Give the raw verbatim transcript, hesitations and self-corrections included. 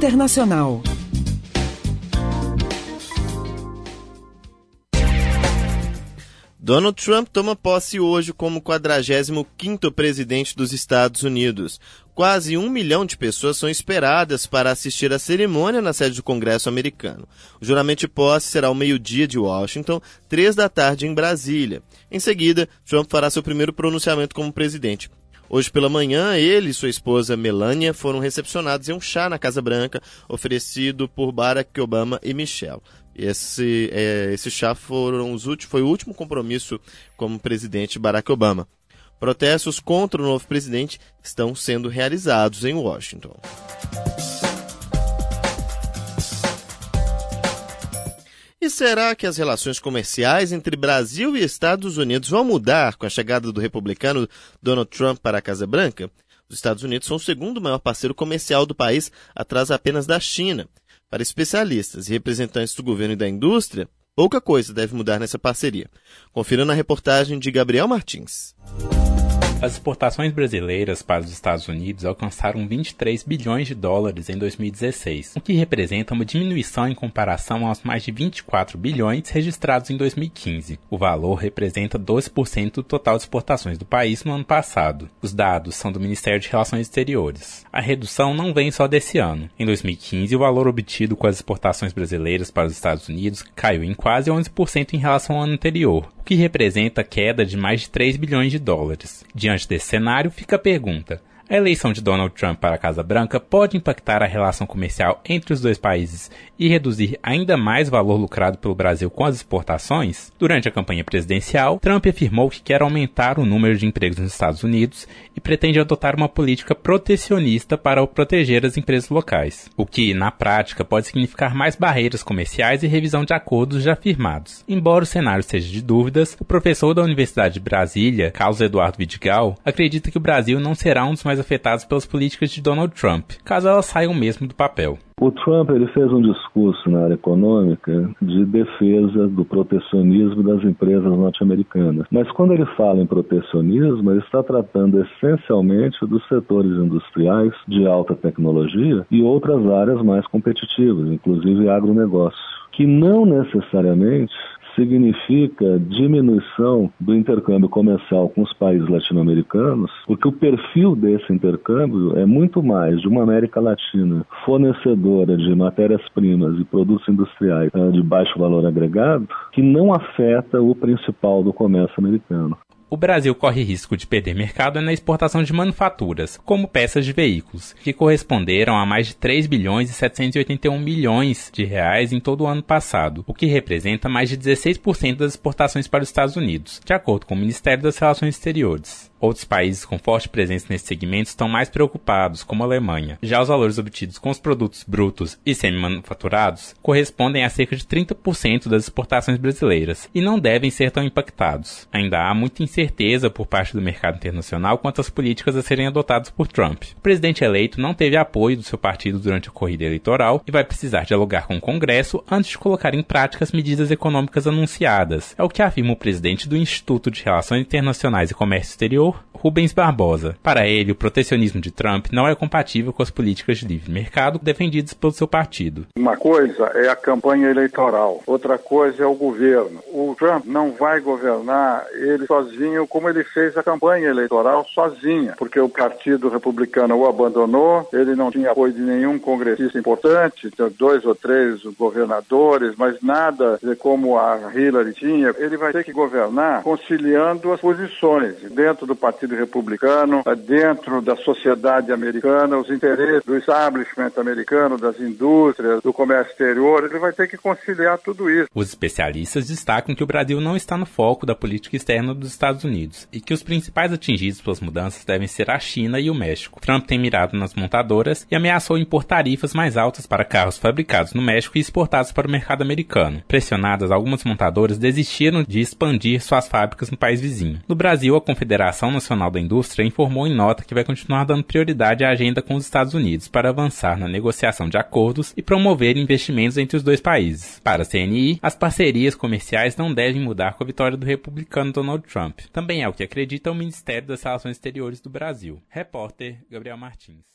Internacional. Donald Trump toma posse hoje como quadragésimo quinto presidente dos Estados Unidos. Quase um milhão de pessoas são esperadas para assistir à cerimônia na sede do Congresso americano. O juramento de posse será ao meio-dia de Washington, três da tarde em Brasília. Em seguida, Trump fará seu primeiro pronunciamento como presidente. Hoje pela manhã, ele e sua esposa Melania foram recepcionados em um chá na Casa Branca, oferecido por Barack Obama e Michelle. Esse, é, esse chá foram os últimos, foi o último compromisso como presidente de Barack Obama. Protestos contra o novo presidente estão sendo realizados em Washington. E será que as relações comerciais entre Brasil e Estados Unidos vão mudar com a chegada do republicano Donald Trump para a Casa Branca? Os Estados Unidos são o segundo maior parceiro comercial do país, atrás apenas da China. Para especialistas e representantes do governo e da indústria, pouca coisa deve mudar nessa parceria. Confira na reportagem de Gabriel Martins. As exportações brasileiras para os Estados Unidos alcançaram vinte e três bilhões de dólares em dois mil e dezesseis, o que representa uma diminuição em comparação aos mais de vinte e quatro bilhões registrados em dois mil e quinze. O valor representa doze por cento do total de exportações do país no ano passado. Os dados são do Ministério de Relações Exteriores. A redução não vem só desse ano. Em dois mil e quinze, o valor obtido com as exportações brasileiras para os Estados Unidos caiu em quase onze por cento em relação ao ano anterior, o que representa queda de mais de três bilhões de dólares. Diante desse cenário, fica a pergunta: a eleição de Donald Trump para a Casa Branca pode impactar a relação comercial entre os dois países e reduzir ainda mais o valor lucrado pelo Brasil com as exportações? Durante a campanha presidencial, Trump afirmou que quer aumentar o número de empregos nos Estados Unidos e pretende adotar uma política protecionista para proteger as empresas locais, o que, na prática, pode significar mais barreiras comerciais e revisão de acordos já firmados. Embora o cenário seja de dúvidas, o professor da Universidade de Brasília, Carlos Eduardo Vidigal, acredita que o Brasil não será um dos mais afetados pelas políticas de Donald Trump, caso elas saiam mesmo do papel. O Trump ele fez um discurso na área econômica de defesa do protecionismo das empresas norte-americanas. Mas quando ele fala em protecionismo, ele está tratando essencialmente dos setores industriais de alta tecnologia e outras áreas mais competitivas, inclusive agronegócio, que não necessariamente significa diminuição do intercâmbio comercial com os países latino-americanos, porque o perfil desse intercâmbio é muito mais de uma América Latina fornecedora de matérias-primas e produtos industriais de baixo valor agregado, que não afeta o principal do comércio americano. O Brasil corre risco de perder mercado na exportação de manufaturas, como peças de veículos, que corresponderam a mais de três bilhões e setecentos e oitenta e um milhões de reais em todo o ano passado, o que representa mais de dezesseis por cento das exportações para os Estados Unidos, de acordo com o Ministério das Relações Exteriores. Outros países com forte presença nesse segmento estão mais preocupados, como a Alemanha. Já os valores obtidos com os produtos brutos e semi-manufaturados correspondem a cerca de trinta por cento das exportações brasileiras e não devem ser tão impactados. Ainda há muita incerteza por parte do mercado internacional quanto às políticas a serem adotadas por Trump. O presidente eleito não teve apoio do seu partido durante a corrida eleitoral e vai precisar dialogar com o Congresso antes de colocar em prática as medidas econômicas anunciadas. É o que afirma o presidente do Instituto de Relações Internacionais e Comércio Exterior, Rubens Barbosa. Para ele, o protecionismo de Trump não é compatível com as políticas de livre mercado defendidas pelo seu partido. Uma coisa é a campanha eleitoral, outra coisa é o governo. O Trump não vai governar ele sozinho como ele fez a campanha eleitoral sozinha, porque o Partido Republicano o abandonou, ele não tinha apoio de nenhum congressista importante, dois ou três governadores, mas nada como a Hillary tinha. Ele vai ter que governar conciliando as posições dentro do Partido Republicano, dentro da sociedade americana, os interesses do establishment americano, das indústrias, do comércio exterior. Ele vai ter que conciliar tudo isso. Os especialistas destacam que o Brasil não está no foco da política externa dos Estados Unidos e que os principais atingidos pelas mudanças devem ser a China e o México. Trump tem mirado nas montadoras e ameaçou impor tarifas mais altas para carros fabricados no México e exportados para o mercado americano. Pressionadas, algumas montadoras desistiram de expandir suas fábricas no país vizinho. No Brasil, a Confederação Nacional da Indústria informou em nota que vai continuar dando prioridade à agenda com os Estados Unidos para avançar na negociação de acordos e promover investimentos entre os dois países. Para a C N I, as parcerias comerciais não devem mudar com a vitória do republicano Donald Trump. Também é o que acredita o Ministério das Relações Exteriores do Brasil. Repórter Gabriel Martins.